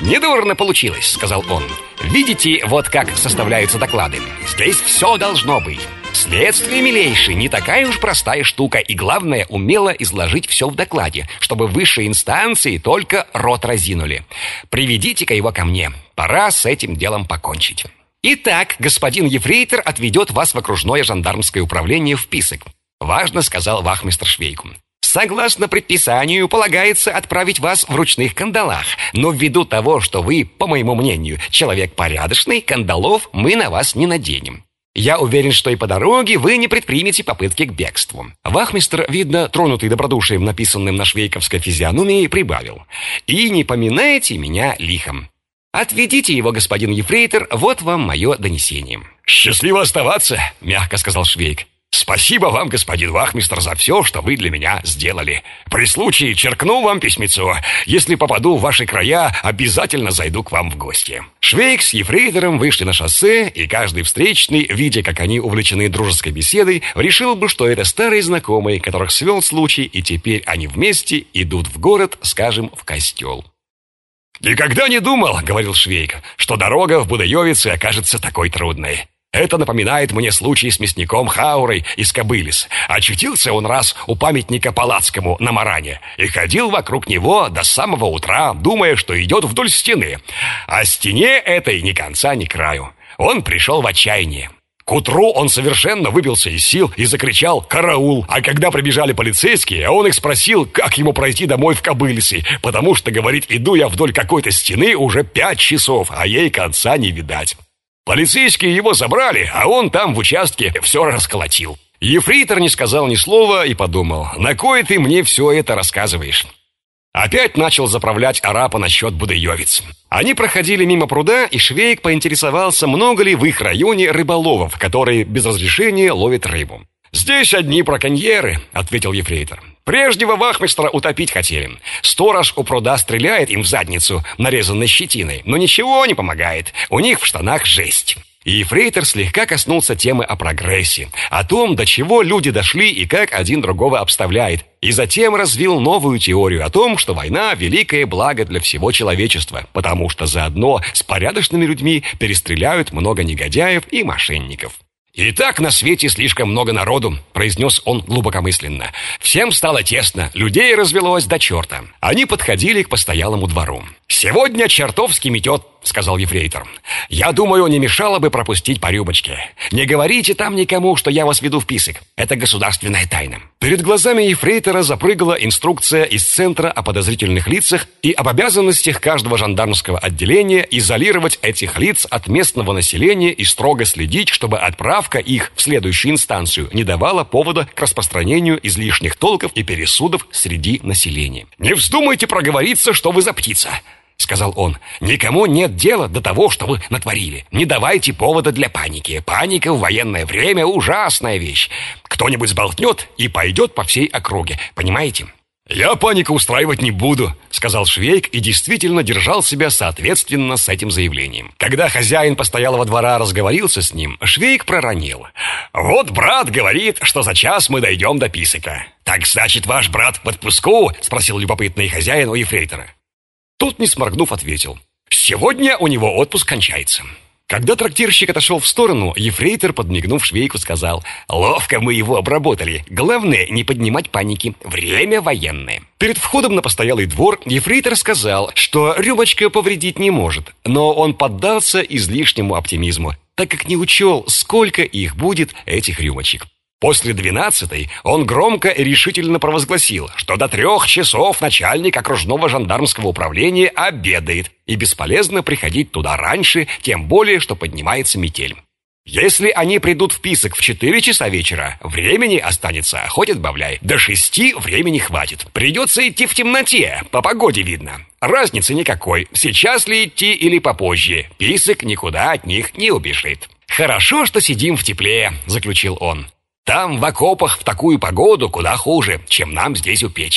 «Недурно получилось», — сказал он. «Видите, вот как составляются доклады. Здесь все должно быть. Следствие, милейший, не такая уж простая штука, и главное, умело изложить все в докладе, чтобы высшие инстанции только рот разинули. Приведите-ка его ко мне. Пора с этим делом покончить. Итак, господин ефрейтор отведет вас в окружное жандармское управление в Писек. Важно, сказал вахмистр Швейку. Согласно предписанию, полагается отправить вас в ручных кандалах. Но ввиду того, что вы, по моему мнению, человек порядочный, кандалов мы на вас не наденем. Я уверен, что и по дороге вы не предпримете попытки к бегству». Вахмистр, видно, тронутый добродушием, написанным на швейковской физиономии, прибавил: «И не поминайте меня лихом. Отведите его, господин ефрейтор, вот вам мое донесение». «Счастливо оставаться», — мягко сказал Швейк. «Спасибо вам, господин вахмистр, за все, что вы для меня сделали. При случае черкну вам письмецо. Если попаду в ваши края, обязательно зайду к вам в гости». Швейк с ефрейтором вышли на шоссе, и каждый встречный, видя, как они увлечены дружеской беседой, решил бы, что это старые знакомые, которых свел случай, и теперь они вместе идут в город, скажем, в костел. «Никогда не думал, — говорил Швейк, — что дорога в Будаевице окажется такой трудной. Это напоминает мне случай с мясником Хаурой из Кобылис. Очутился он раз у памятника Палацкому на Маране и ходил вокруг него до самого утра, думая, что идет вдоль стены. А стене этой ни конца, ни краю. Он пришел в отчаяние. К утру он совершенно выбился из сил и закричал «Караул!». А когда прибежали полицейские, он их спросил, как ему пройти домой в Кобылисы, потому что, говорит, иду я вдоль какой-то стены уже 5 часов, а ей конца не видать. Полицейские его забрали, а он там в участке все расколотил. Ефрейтор не сказал ни слова и подумал: на кой ты мне все это рассказываешь? Опять начал заправлять арапа насчет Будаевиц. Они проходили мимо пруда, и Швейк поинтересовался, много ли в их районе рыболовов, которые без разрешения ловят рыбу. «Здесь одни браконьеры», — ответил ефрейтор. «Прежнего вахмистра утопить хотели. Сторож у пруда стреляет им в задницу, нарезанной щетиной, но ничего не помогает. У них в штанах жесть». И ефрейтор слегка коснулся темы о прогрессе, о том, до чего люди дошли и как один другого обставляет, и затем развил новую теорию о том, что война – великое благо для всего человечества, потому что заодно с порядочными людьми перестреляют много негодяев и мошенников. «И так на свете слишком много народу», — произнес он глубокомысленно. «Всем стало тесно, людей развелось до черта». Они подходили к постоялому двору. «Сегодня чертовски метет», — сказал ефрейтор. «Я думаю, не мешало бы пропустить по рюмочке. Не говорите там никому, что я вас веду в Писек. Это государственная тайна». Перед глазами ефрейтора запрыгала инструкция из центра о подозрительных лицах и об обязанностях каждого жандармского отделения изолировать этих лиц от местного населения и строго следить, чтобы отправка их в следующую инстанцию не давала повода к распространению излишних толков и пересудов среди населения. «Не вздумайте проговориться, что вы за птица», — сказал он. «Никому нет дела до того, что вы натворили. Не давайте повода для паники. Паника в военное время — ужасная вещь. Кто-нибудь сболтнет и пойдет по всей округе. Понимаете?» «Я панику устраивать не буду», — сказал Швейк и действительно держал себя соответственно с этим заявлением. Когда хозяин постоялого двора разговорился с ним, Швейк проронил: «Вот брат говорит, что за час мы дойдем до Писека». «Так значит, ваш брат в отпуску?» — спросил любопытный хозяин у ефрейтора. Тот, не сморгнув, ответил: «Сегодня у него отпуск кончается». Когда трактирщик отошел в сторону, ефрейтор, подмигнув Швейку, сказал: «Ловко мы его обработали. Главное, не поднимать паники. Время военное». Перед входом на постоялый двор ефрейтор сказал, что рюмочка повредить не может, но он поддался излишнему оптимизму, так как не учел, сколько их будет, этих рюмочек. После 12-й он громко и решительно провозгласил, что до 3 часов начальник окружного жандармского управления обедает, и бесполезно приходить туда раньше, тем более, что поднимается метель. Если они придут в Писек в 4 часа вечера, времени останется, хоть отбавляй. До 6 времени хватит. Придется идти в темноте, по погоде видно. Разницы никакой, сейчас ли идти или попозже. Писек никуда от них не убежит. «Хорошо, что сидим в тепле», — заключил он. «Там, в окопах, в такую погоду куда хуже, чем нам здесь у печки.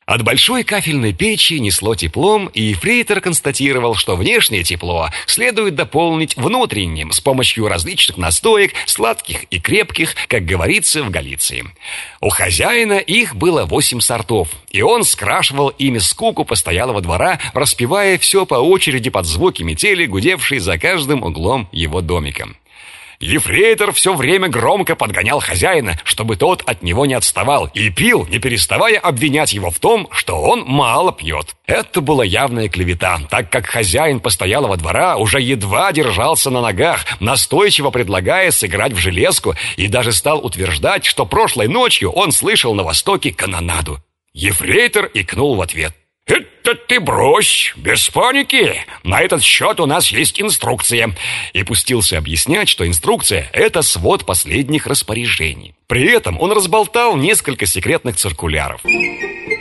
От большой кафельной печи несло теплом, и ефрейтор констатировал, что внешнее тепло следует дополнить внутренним с помощью различных настоек, сладких и крепких, как говорится в Галиции. У хозяина их было 8 сортов, и он скрашивал ими скуку постоялого двора, распевая все по очереди под звуки метели, гудевшей за каждым углом его домика. Ефрейтор все время громко подгонял хозяина, чтобы тот от него не отставал, и пил, не переставая обвинять его в том, что он мало пьет. Это была явная клевета, так как хозяин постоялого двора уже едва держался на ногах, настойчиво предлагая сыграть в железку, и даже стал утверждать, что прошлой ночью он слышал на востоке канонаду. Ефрейтор икнул в ответ: «Это ты брось, без паники. На этот счет у нас есть инструкция». И пустился объяснять, что инструкция – это свод последних распоряжений. При этом он разболтал несколько секретных циркуляров.